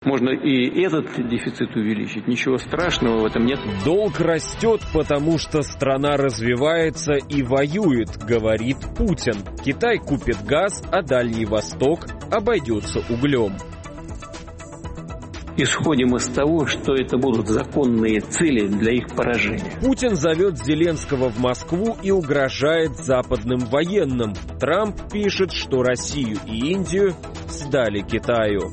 Можно и этот дефицит увеличить. Ничего страшного в этом нет. Долг растет, потому что страна развивается и воюет, говорит Путин. Китай купит газ, а Дальний Восток обойдется углем. Исходим из того, что это будут законные цели для их поражения. Путин зовет Зеленского в Москву и угрожает западным военным. Трамп пишет, что Россию и Индию сдали Китаю.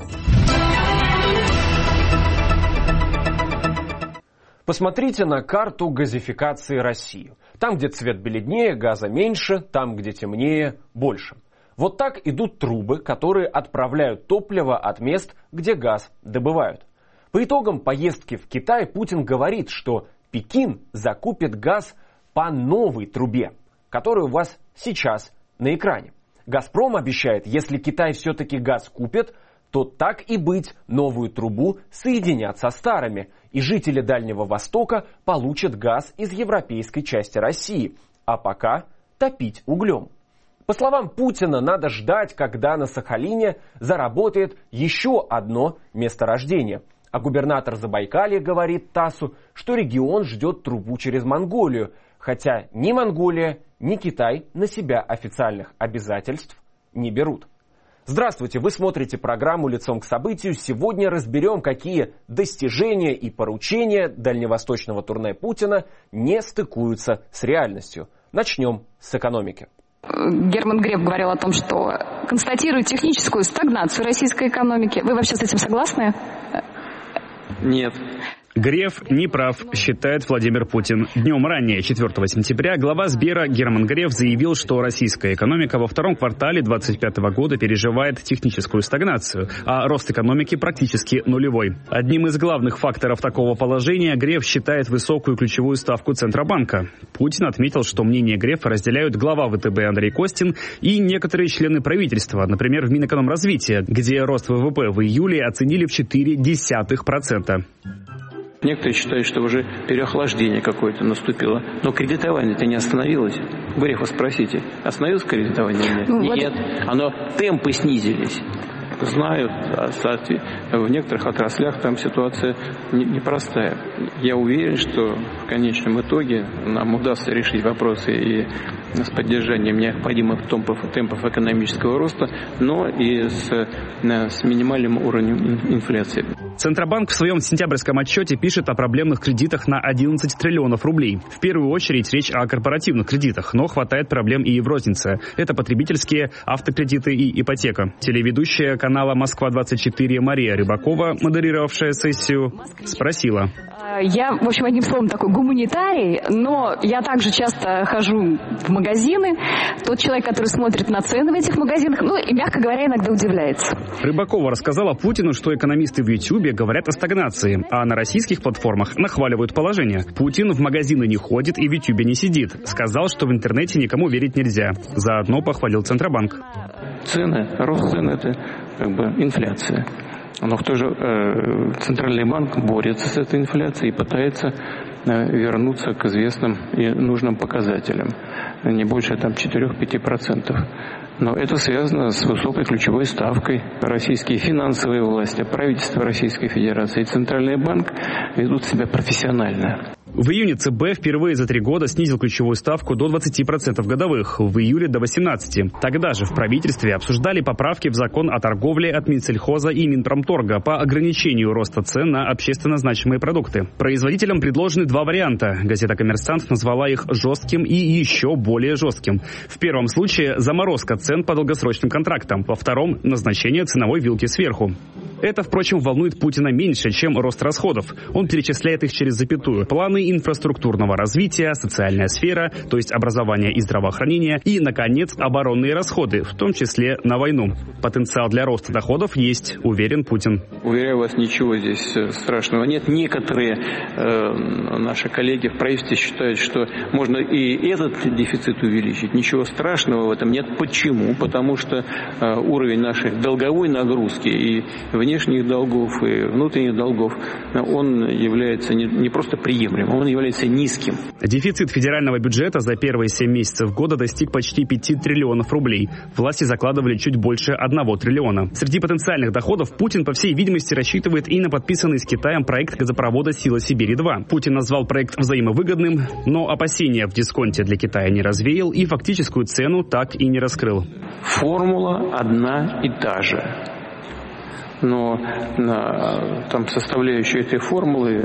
Посмотрите на карту газификации России. Там, где цвет бледнее, газа меньше, там, где темнее, больше. Вот так идут трубы, которые отправляют топливо от мест, где газ добывают. По итогам поездки в Китай Путин говорит, что Пекин закупит газ по новой трубе, которая у вас сейчас на экране. «Газпром» обещает, если Китай все-таки газ купит, то так и быть, новую трубу соединят со старыми, и жители Дальнего Востока получат газ из европейской части России, а пока топить углем. По словам Путина, надо ждать, когда на Сахалине заработает еще одно месторождение. А губернатор Забайкалья говорит ТАССу, что регион ждет трубу через Монголию, хотя ни Монголия, ни Китай на себя официальных обязательств не берут. Здравствуйте, вы смотрите программу «Лицом к событию». Сегодня разберем, какие достижения и поручения дальневосточного турне Путина не стыкуются с реальностью. Начнем с экономики. Герман Греф говорил о том, что констатирует техническую стагнацию российской экономики. Вы вообще с этим согласны? Нет. Греф не прав, считает Владимир Путин. Днем ранее, 4 сентября, глава Сбера Герман Греф заявил, что российская экономика во втором квартале 2025 года переживает техническую стагнацию, а рост экономики практически нулевой. Одним из главных факторов такого положения Греф считает высокую ключевую ставку Центробанка. Путин отметил, что мнение Грефа разделяют глава ВТБ Андрей Костин и некоторые члены правительства, например, в Минэкономразвития, где рост ВВП в июле оценили в 0,4%. Некоторые считают, что уже переохлаждение какое-то наступило. Но кредитование-то не остановилось. Грефа спросите, остановилось кредитование или нет? Нет. Темпы снизились. Знают, в некоторых отраслях там ситуация непростая. Я уверен, что в конечном итоге нам удастся решить вопросы и с поддержанием необходимых темпов экономического роста, но и с минимальным уровнем инфляции. Центробанк в своем сентябрьском отчете пишет о проблемных кредитах на 11 триллионов рублей. В первую очередь речь о корпоративных кредитах, но хватает проблем и в рознице. Это потребительские, автокредиты и ипотека. Телеведущая канала «Москва-24» Мария Рыбакова, модерировавшая сессию, спросила. Я, в общем, одним словом, такой гуманитарий, но я также часто хожу в магазины. Тот человек, который смотрит на цены в этих магазинах, и, мягко говоря, иногда удивляется. Рыбакова рассказала Путину, что экономисты в Ютьюбе говорят о стагнации, а на российских платформах нахваливают положение. Путин в магазины не ходит и в Ютьюбе не сидит. Сказал, что в интернете никому верить нельзя. Заодно похвалил Центробанк. Рост цен – это инфляция. Но кто же Центральный банк борется с этой инфляцией и пытается вернуться к известным и нужным показателям. Не больше 4-5%. Но это связано с высокой ключевой ставкой. Российские финансовые власти, правительство Российской Федерации и Центральный банк ведут себя профессионально. В июне ЦБ впервые за 3 года снизил ключевую ставку до 20% годовых, в июле до 18%. Тогда же в правительстве обсуждали поправки в закон о торговле от Минсельхоза и Минпромторга по ограничению роста цен на общественно значимые продукты. Производителям предложены 2 варианта. Газета «Коммерсант» назвала их жестким и еще более жестким. В первом случае заморозка цен по долгосрочным контрактам, во втором – назначение ценовой вилки сверху. Это, впрочем, волнует Путина меньше, чем рост расходов. Он перечисляет их через запятую. Планы инфраструктурного развития, социальная сфера, то есть образование и здравоохранение, и, наконец, оборонные расходы, в том числе на войну. Потенциал для роста доходов есть, уверен Путин. Уверяю вас, ничего здесь страшного нет. Некоторые наши коллеги в правительстве считают, что можно и этот дефицит увеличить. Ничего страшного в этом нет. Почему? Потому что уровень нашей долговой нагрузки и внешних долгов, и внутренних долгов, он является не просто приемлемым, он является низким. Дефицит федерального бюджета за первые 7 месяцев года достиг почти 5 триллионов рублей. Власти закладывали чуть больше 1 триллиона. Среди потенциальных доходов Путин, по всей видимости, рассчитывает и на подписанный с Китаем проект газопровода «Сила Сибири-2». Путин назвал проект взаимовыгодным, но опасения в дисконте для Китая не развеял и фактическую цену так и не раскрыл. Формула одна и та же. Но там составляющие этой формулы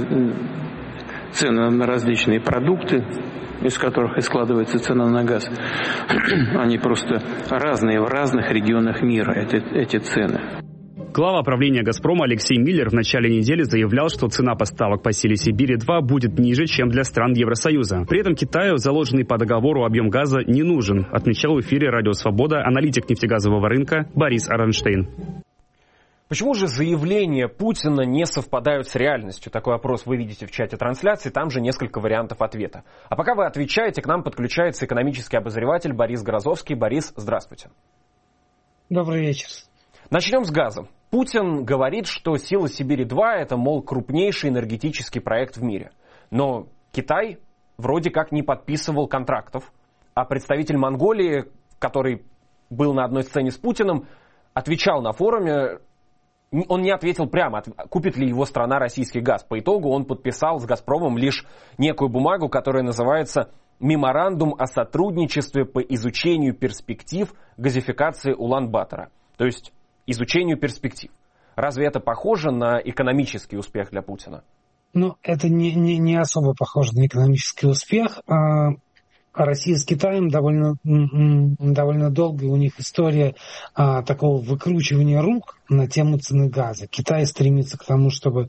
цены на различные продукты, из которых и складывается цена на газ, они просто разные в разных регионах мира, эти цены. Глава правления «Газпрома» Алексей Миллер в начале недели заявлял, что цена поставок по «Силе Сибири-2» будет ниже, чем для стран Евросоюза. При этом Китаю заложенный по договору объем газа не нужен, отмечал в эфире «Радио Свобода» аналитик нефтегазового рынка Борис Аронштейн. Почему же заявления Путина не совпадают с реальностью? Такой опрос вы видите в чате трансляции, там же несколько вариантов ответа. А пока вы отвечаете, к нам подключается экономический обозреватель Борис Грозовский. Борис, здравствуйте. Добрый вечер. Начнем с газа. Путин говорит, что «Сила Сибири-2» — это, мол, крупнейший энергетический проект в мире. Но Китай вроде как не подписывал контрактов, а представитель Монголии, который был на одной сцене с Путиным, отвечал на форуме. Он не ответил прямо, купит ли его страна российский газ. По итогу он подписал с «Газпромом» лишь некую бумагу, которая называется «Меморандум о сотрудничестве по изучению перспектив газификации Улан-Батора». То есть изучению перспектив. Разве это похоже на экономический успех для Путина? Ну, это не особо похоже на экономический успех. Россия с Китаем довольно долгая у них история такого выкручивания рук на тему цены газа. Китай стремится к тому, чтобы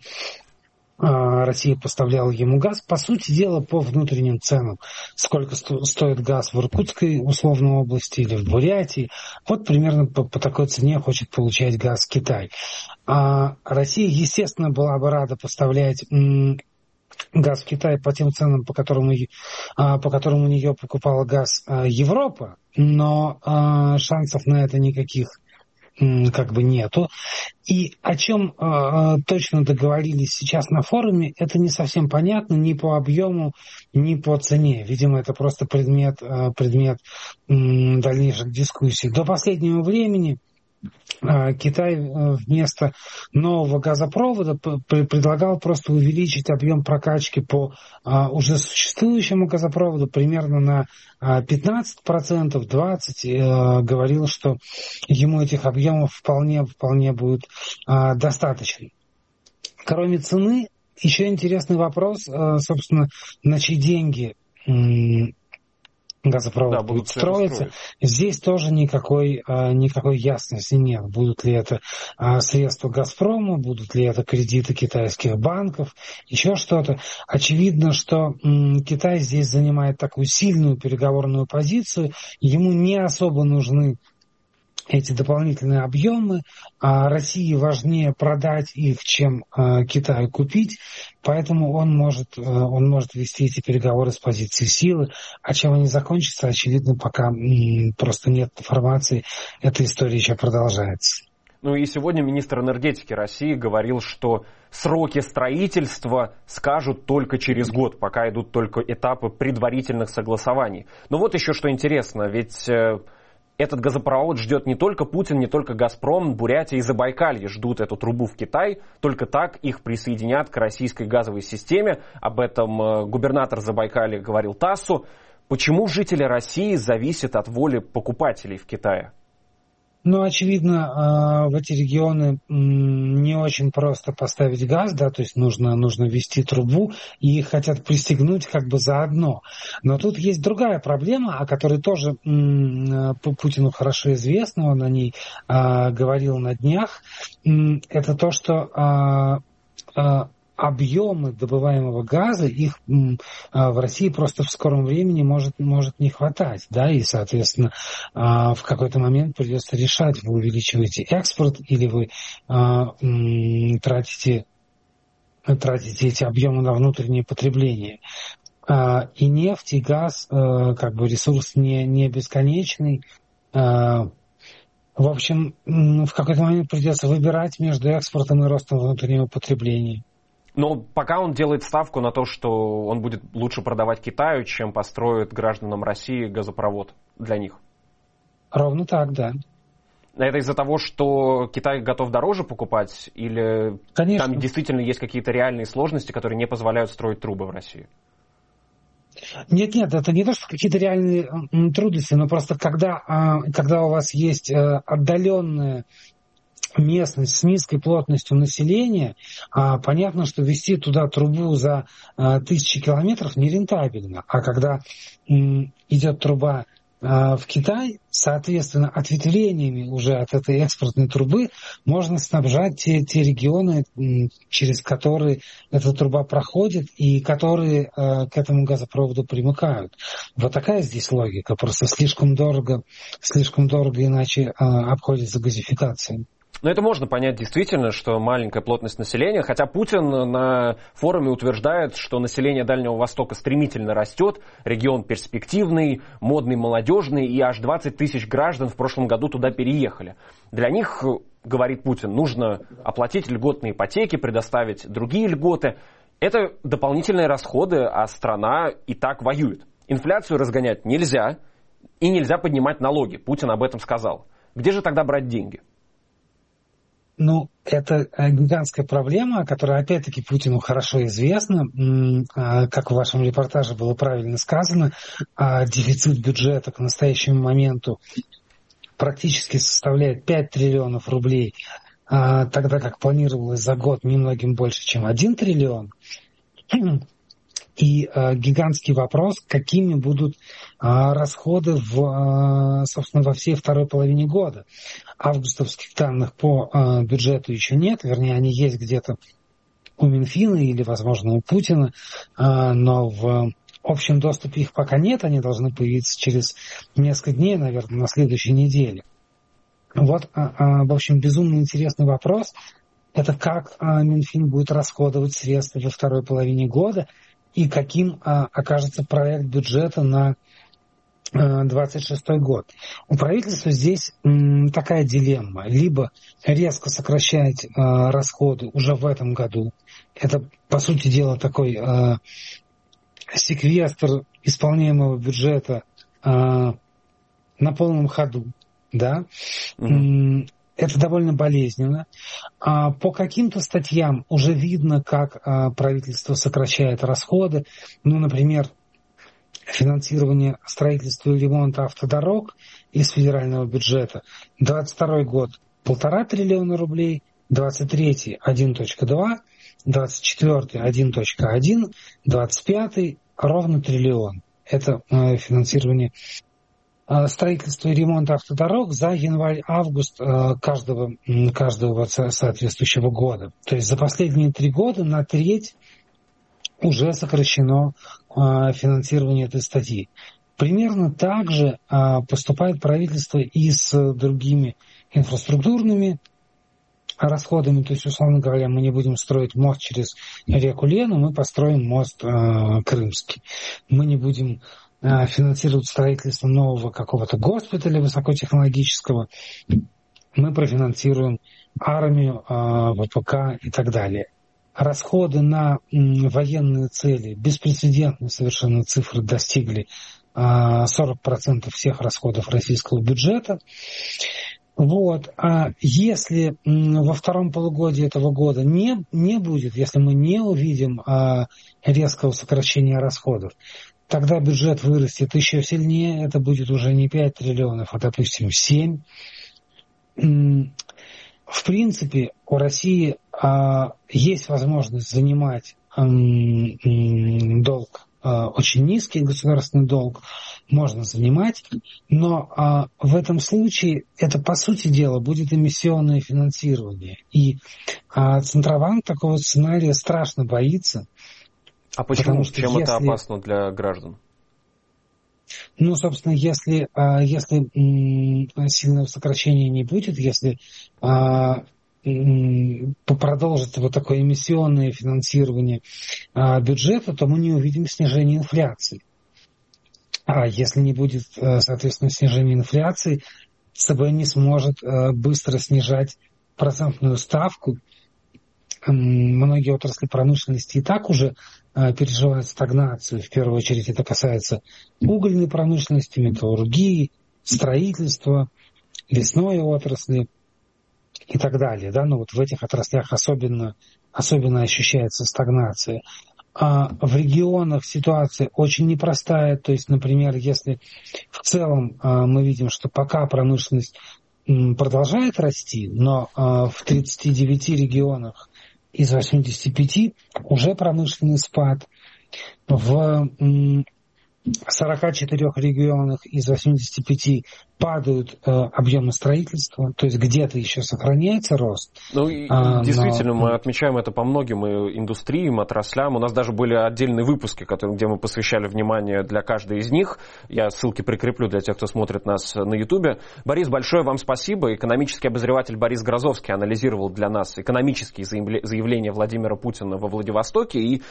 Россия поставляла ему газ, по сути дела, по внутренним ценам. Сколько стоит газ в Иркутской условной области или в Бурятии. Вот примерно по такой цене хочет получать газ Китай. Россия, естественно, была бы рада поставлять газ в Китай по тем ценам, по которым у нее покупала газ Европа, но шансов на это никаких как бы нету. И о чем точно договорились сейчас на форуме, это не совсем понятно ни по объему, ни по цене. Видимо, это просто предмет дальнейших дискуссий. До последнего времени Китай вместо нового газопровода предлагал просто увеличить объем прокачки по уже существующему газопроводу примерно на 15%, 20%. Говорил, что ему этих объемов вполне будет достаточно. Кроме цены, еще интересный вопрос, собственно, на чьи деньги газопровод будет строиться. Здесь тоже никакой ясности нет. Будут ли это средства «Газпрома», будут ли это кредиты китайских банков, еще что-то. Очевидно, что Китай здесь занимает такую сильную переговорную позицию. Ему не особо нужны эти дополнительные объемы, а России важнее продать их, чем Китаю купить, поэтому он может вести эти переговоры с позиции силы, а чем они закончатся, очевидно, пока просто нет информации, эта история еще продолжается. Ну и сегодня министр энергетики России говорил, что сроки строительства скажут только через год, пока идут только этапы предварительных согласований. Но вот еще что интересно, ведь этот газопровод ждет не только Путин, не только «Газпром», Бурятия и Забайкалье ждут эту трубу в Китай. Только так их присоединят к российской газовой системе. Об этом губернатор Забайкалья говорил ТАССу. Почему жители России зависят от воли покупателей в Китае? Ну, очевидно, в эти регионы не очень просто поставить газ, да, то есть нужно ввести трубу, и их хотят пристегнуть как бы заодно. Но тут есть другая проблема, о которой тоже Путину хорошо известно, он о ней говорил на днях. Это то, что объемы добываемого газа, их в России просто в скором времени может не хватать, да, и, соответственно, в какой-то момент придется решать, вы увеличиваете экспорт или вы тратите эти объемы на внутреннее потребление. И нефть, и газ, как бы ресурс не бесконечный. В общем, в какой-то момент придется выбирать между экспортом и ростом внутреннего потребления. Но пока он делает ставку на то, что он будет лучше продавать Китаю, чем построит гражданам России газопровод для них. Ровно так, да. Это из-за того, что Китай готов дороже покупать, или Конечно. Там действительно есть какие-то реальные сложности, которые не позволяют строить трубы в России? Нет, это не то, что какие-то реальные трудности, но просто когда у вас есть отдаленная местность с низкой плотностью населения, понятно, что вести туда трубу за 1000 километров нерентабельно. А когда идет труба в Китай, соответственно, ответвлениями уже от этой экспортной трубы можно снабжать те регионы, через которые эта труба проходит и которые к этому газопроводу примыкают. Вот такая здесь логика. Просто слишком дорого иначе обходится газификация. Но это можно понять действительно, что маленькая плотность населения, хотя Путин на форуме утверждает, что население Дальнего Востока стремительно растет, регион перспективный, модный, молодежный, и аж 20 тысяч граждан в прошлом году туда переехали. Для них, говорит Путин, нужно оплатить льготные ипотеки, предоставить другие льготы. Это дополнительные расходы, а страна и так воюет. Инфляцию разгонять нельзя, и нельзя поднимать налоги. Путин об этом сказал. Где же тогда брать деньги? Это гигантская проблема, которая, опять-таки, Путину хорошо известна. Как в вашем репортаже было правильно сказано, дефицит бюджета к настоящему моменту практически составляет 5 триллионов рублей, тогда как планировалось за год немногим больше, чем 1 триллион. И гигантский вопрос, какими будут расходы собственно, во всей второй половине года. Августовских данных по бюджету еще нет, вернее, они есть где-то у Минфина или, возможно, у Путина, но в общем доступе их пока нет, они должны появиться через несколько дней, наверное, на следующей неделе. Вот, в общем, безумно интересный вопрос. Это как Минфин будет расходовать средства во второй половине года, и каким окажется проект бюджета на 2026 год. У правительства здесь такая дилемма. Либо резко сокращать расходы уже в этом году. Это, по сути дела, такой секвестр исполняемого бюджета на полном ходу. Да? Это довольно болезненно. По каким-то статьям уже видно, как правительство сокращает расходы. Например, финансирование строительства и ремонта автодорог из федерального бюджета. 2022 год 1,5 триллиона рублей, 2023 1,2, 2024 1,1, 2025 ровно триллион. Это финансирование строительства и ремонта автодорог за январь-август каждого соответствующего года. То есть за последние 3 года на треть уже сокращено финансирование этой статьи. Примерно так же поступает правительство и с другими инфраструктурными расходами. То есть, условно говоря, мы не будем строить мост через реку Лену, мы построим мост Крымский. Мы не будем финансировать строительство нового какого-то госпиталя высокотехнологического. Мы профинансируем армию, ВПК и так далее. Расходы на военные цели, беспрецедентные совершенно цифры, достигли 40% всех расходов российского бюджета. Вот. А если во втором полугодии этого года не будет, если мы не увидим резкого сокращения расходов, тогда бюджет вырастет еще сильнее, это будет уже не 5 триллионов, а, допустим, 7. В принципе, у России есть возможность занимать долг, очень низкий государственный долг, можно занимать, но в этом случае это, по сути дела, будет эмиссионное финансирование. И Центробанк такого сценария страшно боится. А почему? Чем это опасно для граждан? Собственно, если сильного сокращения не будет, если продолжится вот такое эмиссионное финансирование бюджета, то мы не увидим снижения инфляции. А если не будет, соответственно, снижения инфляции, ЦБ не сможет быстро снижать процентную ставку многие отрасли промышленности и так уже переживают стагнацию. В первую очередь это касается угольной промышленности, металлургии, строительства, лесной отрасли и так далее. Да? Но вот в этих отраслях особенно ощущается стагнация. А в регионах ситуация очень непростая. То есть, например, если в целом мы видим, что пока промышленность продолжает расти, но в 39 регионах из 85 уже промышленный спад, в 44 регионах из 85 падают объемы строительства, то есть где-то еще сохраняется рост. Ну, действительно, мы отмечаем это по многим индустриям, отраслям. У нас даже были отдельные выпуски, где мы посвящали внимание для каждой из них. Я ссылки прикреплю для тех, кто смотрит нас на Ютубе. Борис, большое вам спасибо. Экономический обозреватель Борис Грозовский анализировал для нас экономические заявления Владимира Путина во Владивостоке. И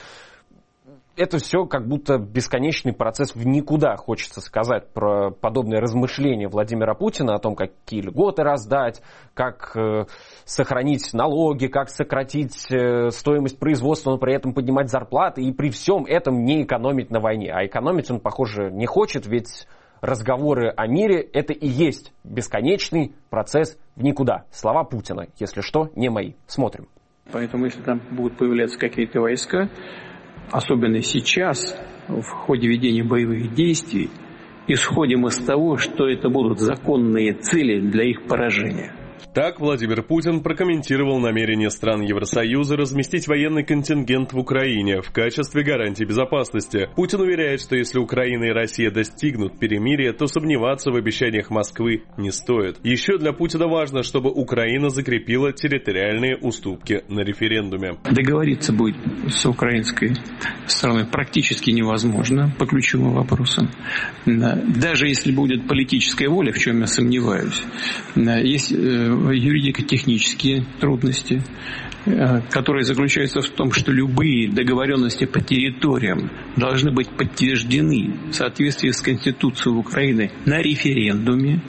это все как будто бесконечный процесс в никуда, хочется сказать, про подобные размышления Владимира Путина о том, какие льготы раздать, как сохранить налоги, как сократить стоимость производства, но при этом поднимать зарплаты и при всем этом не экономить на войне. А экономить он, похоже, не хочет, ведь разговоры о мире – это и есть бесконечный процесс в никуда. Слова Путина, если что, не мои. Смотрим. Поэтому, если там будут появляться какие-то войска, особенно сейчас, в ходе ведения боевых действий, исходим из того, что это будут законные цели для их поражения. Так Владимир Путин прокомментировал намерение стран Евросоюза разместить военный контингент в Украине в качестве гарантии безопасности. Путин уверяет, что если Украина и Россия достигнут перемирия, то сомневаться в обещаниях Москвы не стоит. Еще для Путина важно, чтобы Украина закрепила территориальные уступки на референдуме. Договориться будет с украинской стороной практически невозможно по ключевым вопросам. Даже если будет политическая воля, в чем я сомневаюсь, есть юридико-технические трудности, которые заключаются в том, что любые договоренности по территориям должны быть подтверждены в соответствии с Конституцией Украины на референдуме.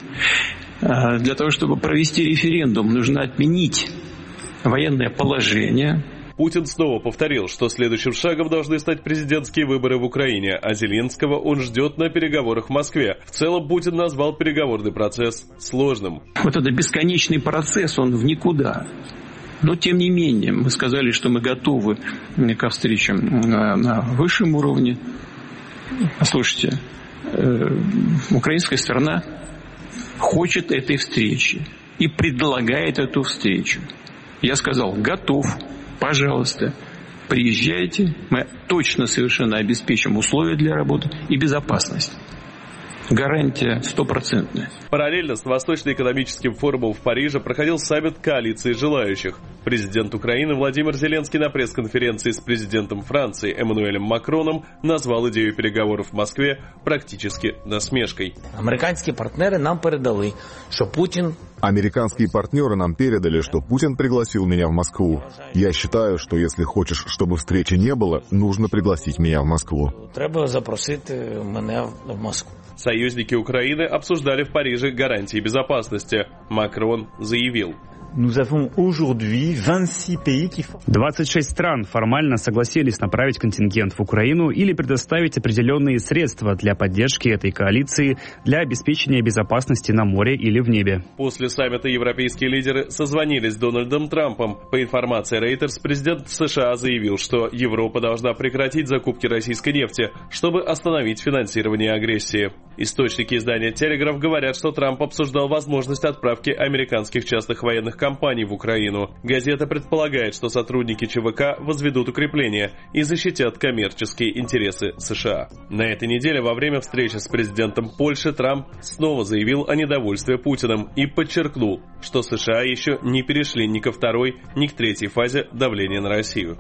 Для того, чтобы провести референдум, нужно отменить военное положение. Путин снова повторил, что следующим шагом должны стать президентские выборы в Украине, а Зеленского он ждет на переговорах в Москве. В целом Путин назвал переговорный процесс сложным. Вот этот бесконечный процесс, он в никуда. Но, тем не менее, мы сказали, что мы готовы ко встречам на высшем уровне. Слушайте, украинская сторона хочет этой встречи и предлагает эту встречу. Я сказал, готов. Пожалуйста, приезжайте, мы точно совершенно обеспечим условия для работы и безопасность. Гарантия 100%. Параллельно с Восточно-экономическим форумом в Париже проходил саммит коалиции желающих. Президент Украины Владимир Зеленский на пресс-конференции с президентом Франции Эммануэлем Макроном назвал идею переговоров в Москве практически насмешкой. Американские партнеры нам передали, что Путин... Американские партнеры нам передали, что Путин пригласил меня в Москву. Я считаю, что если хочешь, чтобы встречи не было, нужно пригласить меня в Москву. Треба запросить меня в Москву. Союзники Украины обсуждали в Париже гарантии безопасности. Макрон заявил. 26 стран формально согласились направить контингент в Украину или предоставить определенные средства для поддержки этой коалиции для обеспечения безопасности на море или в небе. После саммита европейские лидеры созвонились с Дональдом Трампом. По информации Reuters, президент США заявил, что Европа должна прекратить закупки российской нефти, чтобы остановить финансирование агрессии. Источники издания Telegraph говорят, что Трамп обсуждал возможность отправки американских частных военных компаний в Украину. Газета предполагает, что сотрудники ЧВК возведут укрепления и защитят коммерческие интересы США. На этой неделе во время встречи с президентом Польши Трамп снова заявил о недовольстве Путиным и подчеркнул, что США еще не перешли ни ко второй, ни к третьей фазе давления на Россию.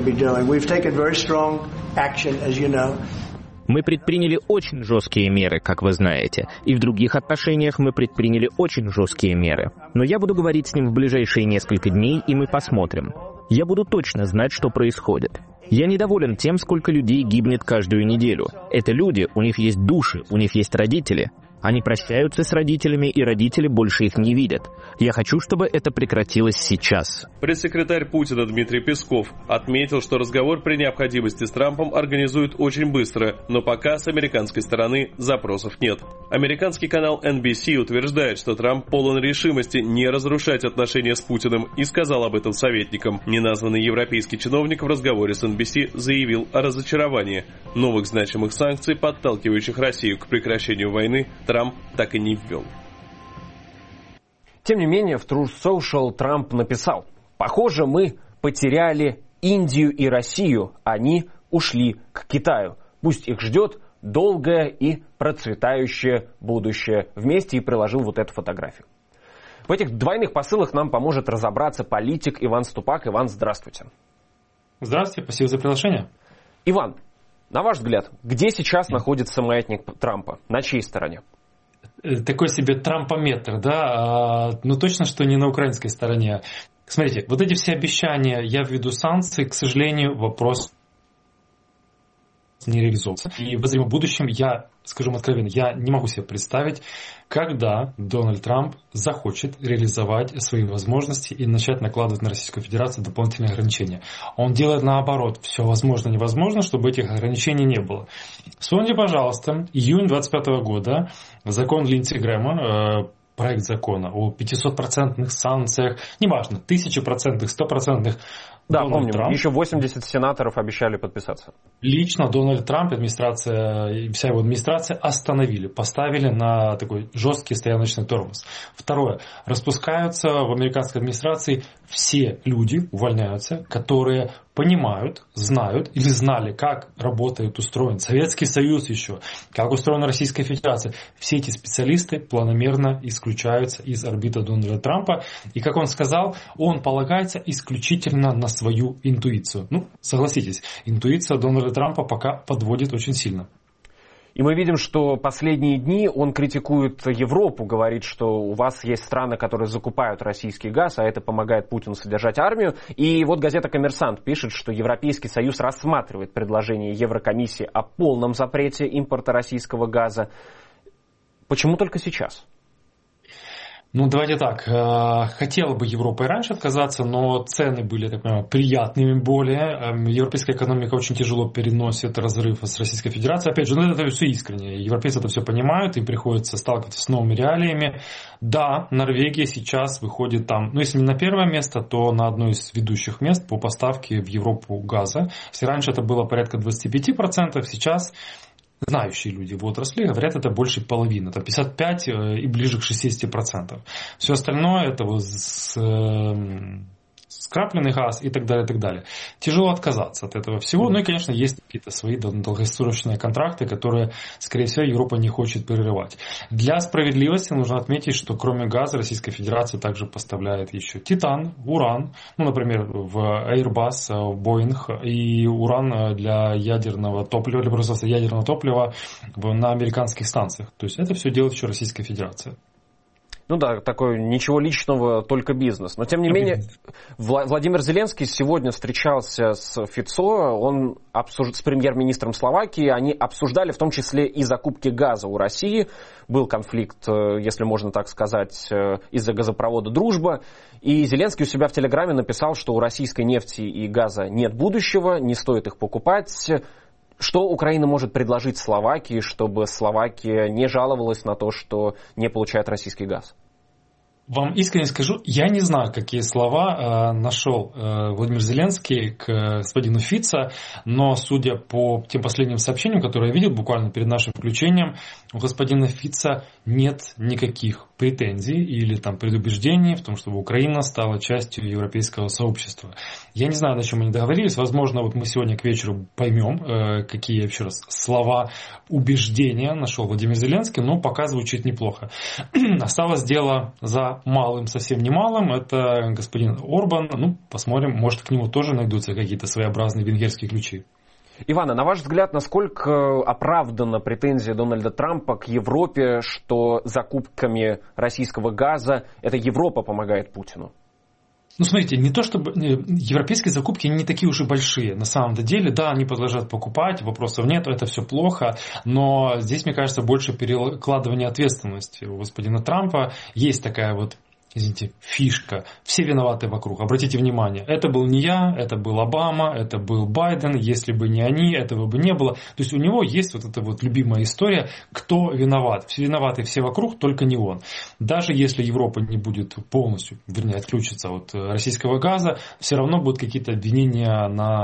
Мы предприняли очень жесткие меры, как вы знаете, и в других отношениях мы предприняли очень жесткие меры. Но я буду говорить с ним в ближайшие несколько дней, и мы посмотрим. Я буду точно знать, что происходит. Я недоволен тем, сколько людей гибнет каждую неделю. Это люди, у них есть души, у них есть родители. Они прощаются с родителями, и родители больше их не видят. Я хочу, чтобы это прекратилось сейчас. Пресс-секретарь Путина Дмитрий Песков отметил, что разговор при необходимости с Трампом организуют очень быстро, но пока с американской стороны запросов нет. Американский канал NBC утверждает, что Трамп полон решимости не разрушать отношения с Путиным и сказал об этом советникам. Неназванный европейский чиновник в разговоре с NBC заявил о разочаровании. Новых значимых санкций, подталкивающих Россию к прекращению войны, Трамп так и не ввел. Тем не менее, в Truth Social Трамп написал: «Похоже, мы потеряли Индию и Россию, они ушли к Китаю. Пусть их ждет долгое и процветающее будущее». Вместе и приложил вот эту фотографию. В этих двойных посылах нам поможет разобраться политик Иван Ступак. Иван, здравствуйте. Здравствуйте, спасибо за приглашение. Иван, на ваш взгляд, где сейчас находится маятник Трампа? На чьей стороне? Такой себе трампометр, да? Ну, точно, что не на украинской стороне. Смотрите, вот эти все обещания, я введу санкции, к сожалению, вопрос не реализовывается. И в обозримом будущем я, скажем откровенно, я не могу себе представить, когда Дональд Трамп захочет реализовать свои возможности и начать накладывать на Российскую Федерацию дополнительные ограничения. Он делает наоборот, все возможно, невозможно, чтобы этих ограничений не было. Вспомните, пожалуйста, июнь 2025 года, закон Линдси Грэма, проект закона о 500% санкциях, неважно, 1000%, 100%. Да, помним, еще 80 сенаторов обещали подписаться. Лично Дональд Трамп, администрация и вся его администрация остановили, поставили на такой жесткий стояночный тормоз. Второе. Распускаются в американской администрации все люди, увольняются, которые понимают, знают или знали, как работает устроен Советский Союз еще, как устроена Российская Федерация. Все эти специалисты планомерно исключаются из орбиты Дональда Трампа. И, как он сказал, он полагается исключительно на свою интуицию. Ну, согласитесь, интуиция Дональда Трампа пока подводит очень сильно. И мы видим, что последние дни он критикует Европу, говорит, что у вас есть страны, которые закупают российский газ, а это помогает Путину содержать армию. И вот газета «Коммерсант» пишет, что Европейский Союз рассматривает предложение Еврокомиссии о полном запрете импорта российского газа. Почему только сейчас? Ну, давайте так. Хотела бы Европа и раньше отказаться, но цены были, так понимаю, приятными более. Европейская экономика очень тяжело переносит разрыв с Российской Федерацией. Опять же, ну, это все искренне. Европейцы это все понимают, им приходится сталкиваться с новыми реалиями. Да, Норвегия сейчас выходит там, ну, если не на первое место, то на одно из ведущих мест по поставке в Европу газа. Если раньше это было порядка 25%, сейчас знающие люди в отрасли говорят, это больше половины, это 55% и ближе к 60%. Все остальное это вот скрапленный газ и так далее, и так далее. Тяжело отказаться от этого всего. Ну и, конечно, есть какие-то свои долгосрочные контракты, которые, скорее всего, Европа не хочет прерывать. Для справедливости нужно отметить, что кроме газа Российская Федерация также поставляет еще титан, уран, ну, например, в Airbus, в Boeing, и уран для ядерного топлива, для производства ядерного топлива на американских станциях. То есть это все делает еще Российская Федерация. Ну да, такой ничего личного, только бизнес. Но тем не менее, Владимир Зеленский сегодня встречался с Фицо, он с премьер-министром Словакии, они обсуждали в том числе и закупки газа у России. Был конфликт, если можно так сказать, из-за газопровода «Дружба». И Зеленский у себя в Телеграме написал, что у российской нефти и газа нет будущего, не стоит их покупать. Что Украина может предложить Словакии, чтобы Словакия не жаловалась на то, что не получает российский газ? Вам искренне скажу, я не знаю, какие слова нашел Владимир Зеленский к господину Фицо, но судя по тем последним сообщениям, которые я видел буквально перед нашим включением, у господина Фицо нет никаких претензий или там предубеждений в том, чтобы Украина стала частью европейского сообщества. Я не знаю, на чем они договорились. Возможно, вот мы сегодня к вечеру поймем, какие, еще раз, слова убеждения нашел Владимир Зеленский, но пока звучит неплохо. Осталось дело за малым, совсем немалым. Это господин Орбан. Ну, посмотрим, может, к нему тоже найдутся какие-то своеобразные венгерские ключи. Ивана, на ваш взгляд, насколько оправдана претензия Дональда Трампа к Европе, что закупками российского газа это Европа помогает Путину? Ну, смотрите, не то чтобы европейские закупки не такие уж и большие. На самом деле, да, они продолжают покупать, вопросов нет, это все плохо. Но здесь, мне кажется, больше перекладывание ответственности. У господина Трампа есть такая вот, извините, фишка. Все виноваты вокруг. Обратите внимание, это был не я, это был Обама, это был Байден. Если бы не они, этого бы не было. То есть у него есть вот эта вот любимая история, кто виноват. Все виноваты, все вокруг, только не он. Даже если Европа не будет полностью, вернее, отключиться от российского газа, все равно будут какие-то обвинения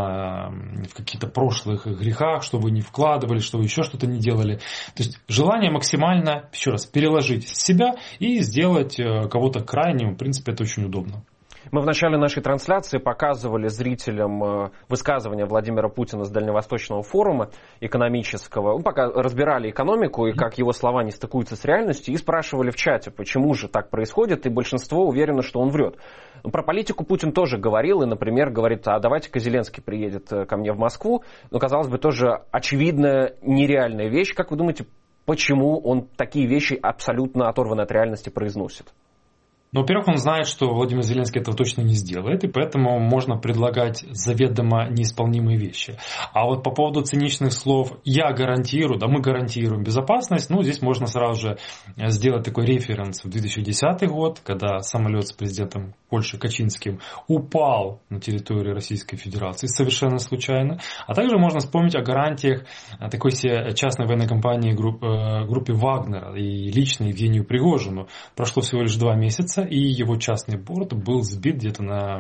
в каких-то прошлых грехах, что вы не вкладывали, что вы еще что-то не делали. То есть желание максимально, еще раз, переложить с себя и сделать кого-то крайним, в принципе, это очень удобно. Мы в начале нашей трансляции показывали зрителям высказывания Владимира Путина с Дальневосточного форума экономического. Мы пока разбирали экономику и как его слова не стыкуются с реальностью, и спрашивали в чате, почему же так происходит, и большинство уверено, что он врет. Про политику Путин тоже говорил, и, например, говорит, а давайте-ка Зеленский приедет ко мне в Москву. Но, казалось бы, тоже очевидная нереальная вещь. Как вы думаете, почему он такие вещи абсолютно оторванные от реальности произносит? Ну, во-первых, он знает, что Владимир Зеленский этого точно не сделает, и поэтому можно предлагать заведомо неисполнимые вещи. А вот по поводу циничных слов «я гарантирую», да, мы гарантируем безопасность, ну, здесь можно сразу же сделать такой референс в 2010 год, когда самолет с президентом Польши Качинским упал на территорию Российской Федерации совершенно случайно. А также можно вспомнить о гарантиях такой себе частной военной компании группе Вагнера и лично Евгению Пригожину. Прошло всего лишь 2 месяца, и его частный борт был сбит где-то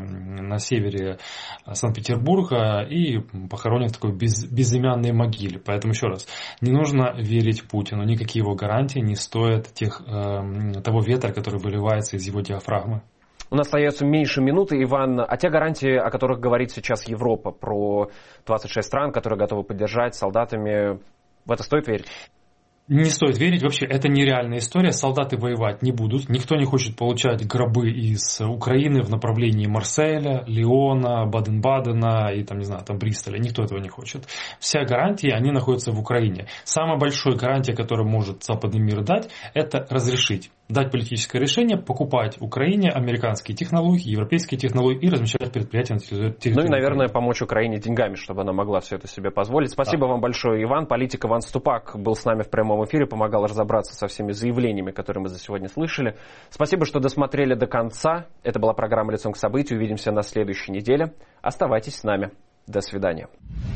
на севере Санкт-Петербурга и похоронен в такой безымянной могиле. Поэтому еще раз, не нужно верить Путину, никакие его гарантии не стоят того ветра, который выливается из его диафрагмы. У нас остается меньше минуты, Иван. А те гарантии, о которых говорит сейчас Европа, про 26 стран, которые готовы поддержать солдатами, в это стоит верить? Не стоит верить, вообще это нереальная история, солдаты воевать не будут, никто не хочет получать гробы из Украины в направлении Марселя, Лиона, Баден-Бадена и там, не знаю, там Бристоля, никто этого не хочет. Все гарантии, они находятся в Украине. Самая большая гарантия, которую может западный мир дать, это разрешить. Дать политическое решение, покупать Украине американские технологии, европейские технологии и размещать предприятия на территории. Ну и, наверное, помочь Украине деньгами, чтобы она могла все это себе позволить. Спасибо вам большое, Иван. Политик Иван Ступак был с нами в прямом эфире, помогал разобраться со всеми заявлениями, которые мы за сегодня слышали. Спасибо, что досмотрели до конца. Это была программа «Лицом к событию». Увидимся на следующей неделе. Оставайтесь с нами. До свидания.